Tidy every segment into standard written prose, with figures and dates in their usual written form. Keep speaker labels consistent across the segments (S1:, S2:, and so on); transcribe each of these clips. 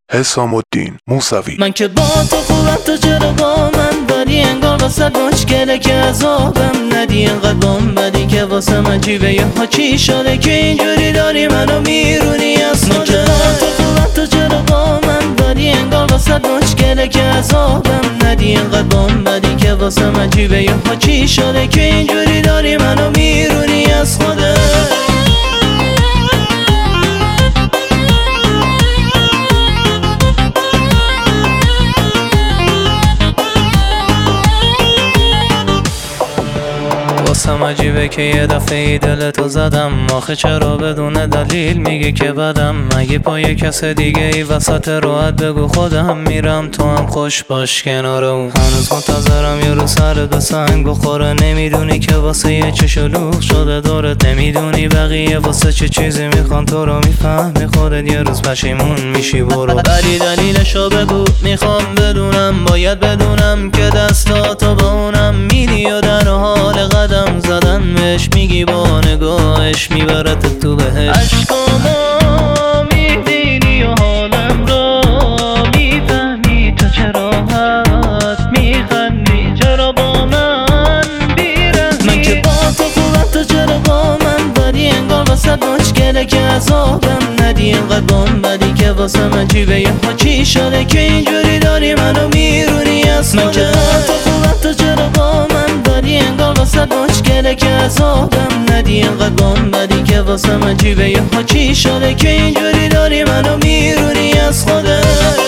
S1: حسام الدین موسوی.
S2: من که با تو خوبم، تو چرا با من داری؟ انگار واسه مشکله که عذابم ندی. انقدر بام بدی که واسه من جیبه یه ها چی شده که اینجوری داری منو میرونی از من که با تو خوبم، تو چرا با من داری؟ انگار واسه مشکله که عذابم ندی. انقدر بام بدی که واسه من جیبه یه ها چی شده که اینجوری داری منو میرونی از خودت. واسم عجیبه که یه دفعه دلتو زدم، آخه چرا بدون دلیل میگی که بدم؟ مگه پای کس دیگه ای وسط راحت بگو خودم میرم، تو هم خوش باش کنار اون. هنوز منتظرم یه رو سرت به سنگ بخوره، نمیدونی که واسه یه چه شلوغ شده دورت، نمیدونی بقیه واسه چه چیزی میخوان، تو رو میفهمی خودت یه روز پشیمون میشی. برو ولی دلیلشو بگو، میخوام بدونم، باید بدونم که دستاتو با اونم میدی و در حال قدم زدن بهش میگی با نگاهش میبرت تو بهش. عشقامو میبینی و حالم رو میفهمی، تو چرا حد میخندی، چرا با من بیرحمی؟ من که با تو خوبم، تو چرا با من بدی؟ انگار واسه مشکله که عذابم ندی. انقدر بام بدی که واسه من جیبه یه ها چی شده که اینجوری داری منو میرونی از من که با تو خوبم، تو چرا با من داری؟ انگار واسه مشکله که عذابم ندی. انقدر بام بدی که واسه من جیبه یه ها چی شده که اینجوری داری منو میرونی از خودت.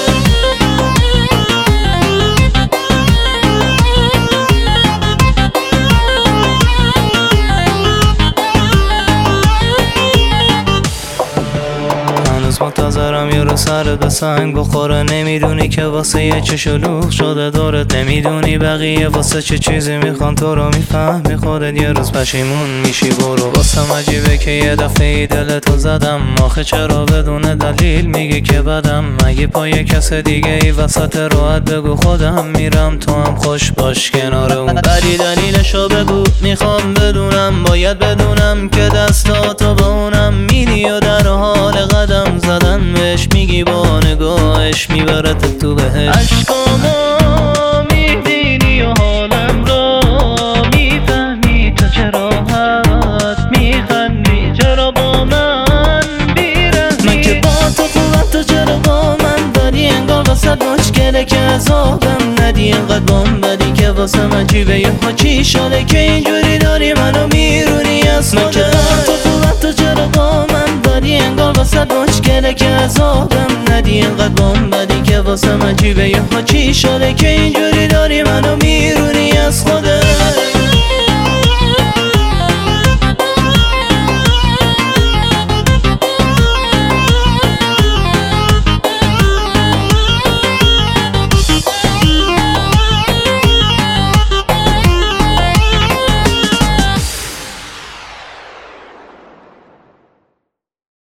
S2: منتظرم یه رو سرت به سنگ بخوره، نمیدونی که واسه یه چه شلوغ شده دورت، نمیدونی بقیه واسه چه چیزی میخوان، تو رو میفهمی خودت یه روز پشیمون میشی. برو واسم عجیبه که یه دفعه دلتو زدم، آخه چرا بدون دلیل میگی که بدم؟ مگه پای کس دیگه ای وسط راحت بگو خودم میرم، تو هم خوش باش کنار اون. ولی دلیلشو بگو، میخوام بدونم، باید بدونم که دستاتو با اونم میدی و در حال قدم زدن بهش میگی با نگاهش میبرت تو بهش. عشقامو میبینی و حالم رو میفهمی، تو چرا حد میخندی، چرا با من بیرحمی؟ من که با تو خوبم، تو چرا با من داری؟ انگار واسه مشکله که عذابم ندی. انقدر بام بدی که واسه من جیبه یه ها چی شده که اینجوری داری منو میرونی از من که با تو خوبم، تو چرا با من داری؟ انگار واسه مشکله که عذابم ندی. انقدر بام بدی که واسه من جیبه یه ها چی شده که اینجوری